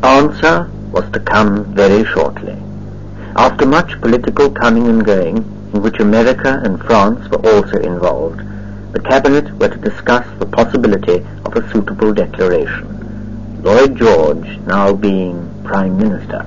answer was to come very shortly. After much political coming and going, in which America and France were also involved, the Cabinet were to discuss the possibility of a suitable declaration, Lloyd George now being Prime Minister.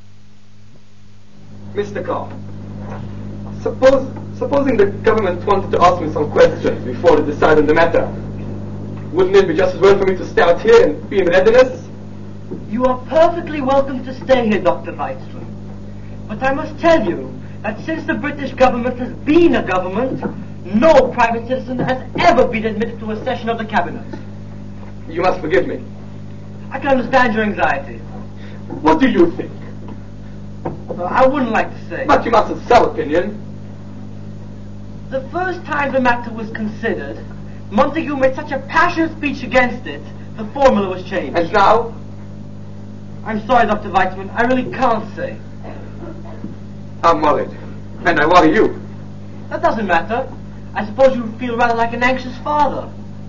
Mr. Carr, supposing the government wanted to ask me some questions before they decide on the matter, wouldn't it be just as well for me to stay out here and be in readiness? You are perfectly welcome to stay here, Dr. Weizmann. But I must tell you that since the British government has been a government, no private citizen has ever been admitted to a session of the Cabinet. You must forgive me. I can understand your anxiety. What do you think? I wouldn't like to say. But you must have some opinion. The first time the matter was considered, Montagu made such a passionate speech against it, the formula was changed. And now? I'm sorry, Dr. Weizmann, I really can't say. I'm worried. And I worry you. That doesn't matter. I suppose you feel rather like an anxious father.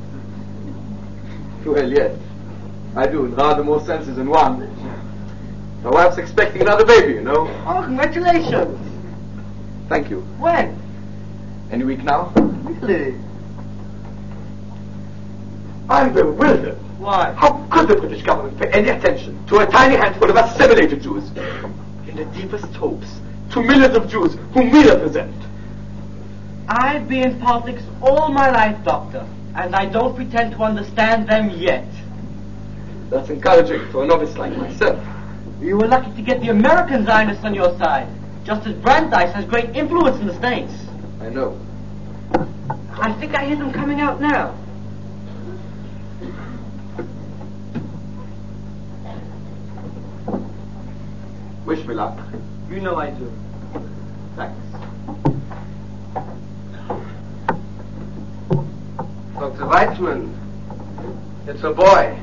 Well, yes. I do, in rather more senses than one. My wife's expecting another baby, you know. Oh, congratulations. Thank you. When? Any week now? Really? I'm bewildered. Why? How could the British government pay any attention to a tiny handful of assimilated Jews? In the deepest hopes, to millions of Jews whom we represent. I've been in politics all my life, Doctor, and I don't pretend to understand them yet. That's encouraging for a novice like myself. You were lucky to get the American Zionists on your side, just as Brandeis has great influence in the States. I know. I think I hear them coming out now. Wish me luck. You know I do. Thanks. Dr. Weizmann, it's a boy.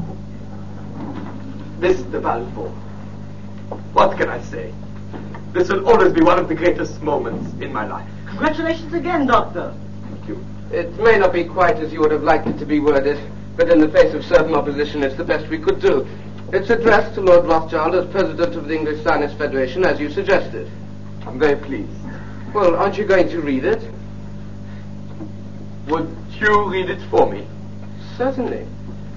Mr. Balfour. What can I say? This will always be one of the greatest moments in my life. Congratulations again, Doctor. Thank you. It may not be quite as you would have liked it to be worded, but in the face of certain opposition, it's the best we could do. It's addressed to Lord Rothschild as President of the English Zionist Federation, as you suggested. I'm very pleased. Well, aren't you going to read it? Would you read it for me? Certainly.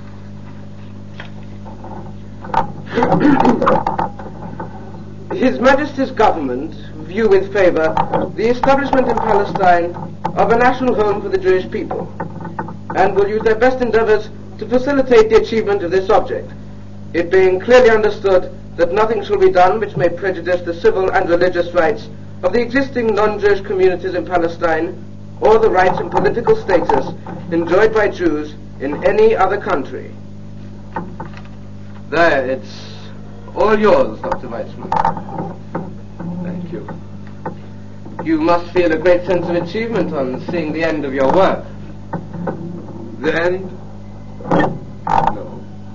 His Majesty's government view with favour the establishment in Palestine of a national home for the Jewish people, and will use their best endeavours to facilitate the achievement of this object, it being clearly understood that nothing shall be done which may prejudice the civil and religious rights of the existing non-Jewish communities in Palestine, or the rights and political status enjoyed by Jews in any other country. There, it's all yours, Dr. Weizmann. Thank you. You must feel a great sense of achievement on seeing the end of your work. The end? No.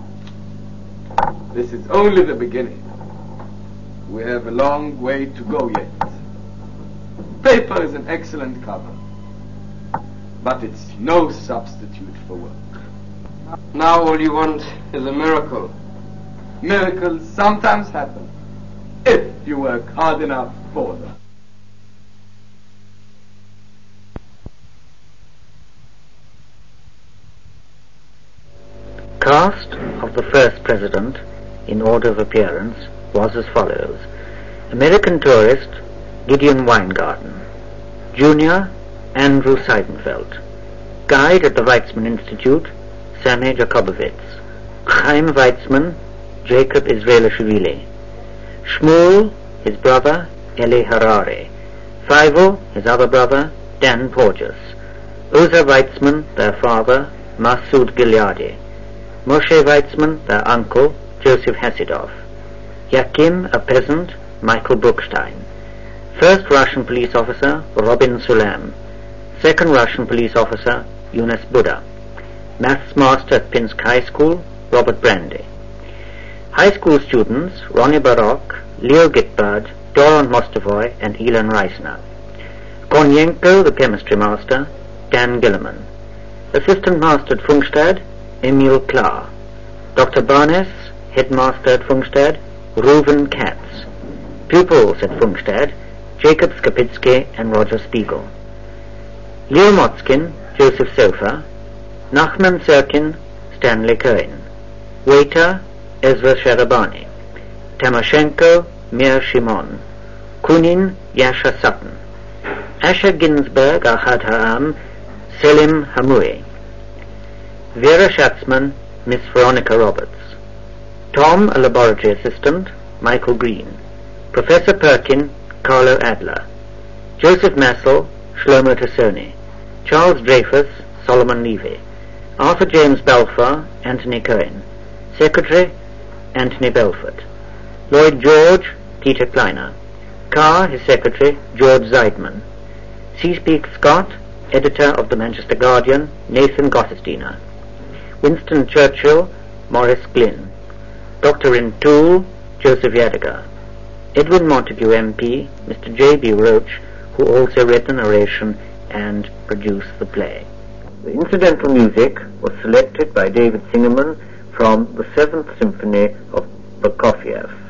This is only the beginning. We have a long way to go yet. Paper is an excellent cover, but it's no substitute for work. Now all you want is a miracle. Miracles sometimes happen, if you work hard enough for them. Cast of the first president, in order of appearance, was as follows. American tourist, Gideon Weingarten. Junior, Andrew Seidenfeld. Guide at the Weizmann Institute, Sameh Jakobowitz. Chaim Weizmann, Jacob Israelishvili. Shmuel, his brother, Eli Harari. Faivel, his other brother, Dan Porges. Uzzah Weizmann, their father, Masoud Gileadi. Moshe Weizmann, their uncle, Joseph Hasidov. Yakim, a peasant, Michael Bruckstein. First Russian police officer, Robin Sulam. Second Russian police officer, Yunus Buddha. Maths master at Pinsk High School, Robert Brandy. High school students, Ronnie Baroque, Leo Gitbard, Doron Mostovoy, and Elon Reisner. Kornienko, the chemistry master, Dan Gilliman. Assistant master at Funkstad, Emil Klar. Dr. Barnes, headmaster at Pfungstadt, Reuven Katz. Pupils at Pfungstadt, Jacob Skapitsky and Roger Spiegel. Leo Motzkin, Joseph Sofa. Nachman Sirkin, Stanley Cohen. Waiter, Ezra Sharabani. Tamashenko, Mir Shimon. Kunin, Yasha Sutton. Asher Ginsberg, Ahad Ha'am, Selim Hamui. Vera Schatzman, Miss Veronica Roberts. Tom, a laboratory assistant, Michael Green. Professor Perkin, Carlo Adler. Joseph Massel, Shlomo Tassoni. Charles Dreyfus, Solomon Levy. Arthur James Balfour, Anthony Cohen. Secretary, Anthony Belfort. Lloyd George, Peter Kleiner. Carr, his secretary, George Zeidman. C. Speak Scott, editor of the Manchester Guardian, Nathan Gottesdiener. Winston Churchill, Maurice Glynn. Dr. Rintoul, Joseph Yadigar. Edwin Montague MP, Mr. J.B. Roach, who also read the narration and produced the play. The incidental music was selected by David Singerman from the 7th Symphony of Prokofiev.